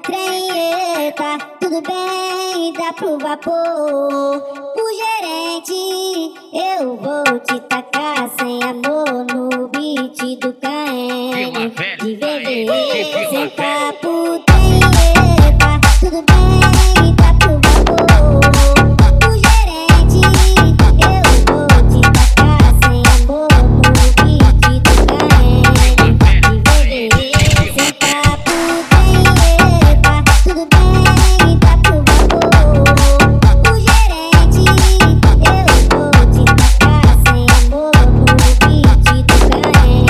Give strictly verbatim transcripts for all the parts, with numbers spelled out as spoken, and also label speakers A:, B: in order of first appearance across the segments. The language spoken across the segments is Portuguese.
A: trem, eita, tudo bem, dá pro vapor. O gerente, eu vou te tacar sem amor no beat do Caem. De vez senta pro trem, eita, tudo bem, dá pro vapor. O gerente, eu vou te tacar sem amor no beat do Caem. De vez senta pro trem, eita, tudo bem, dá pro vapor. O gerente, eu vou te tacar sem amor no beat do Caem.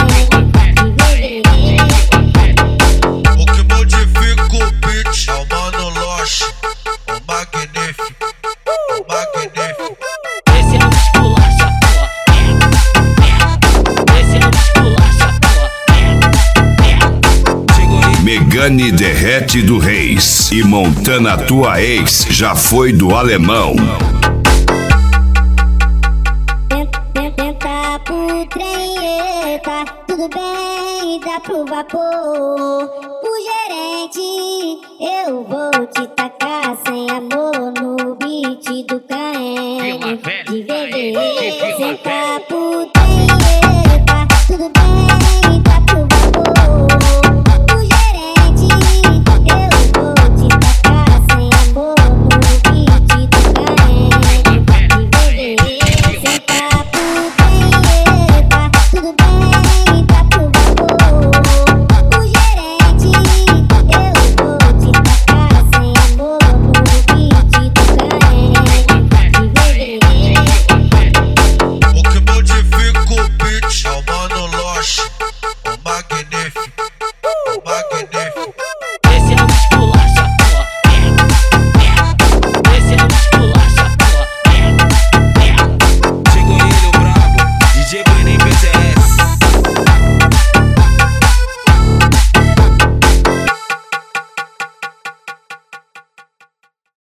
B: O que modifica o beat é o Mano Loche, o magnífico, o magnífico.
C: Esse não esculacha, porra, é, é. Esse não esculacha, porra, é, é.
D: Megane Derrete do Reis e Montana tua ex já foi do alemão.
A: Tenta pro trem, eita, tudo bem, dá pro vapor. O gerente, eu vou te tacar sem amor no beat do Caem. De vez senta pro trem.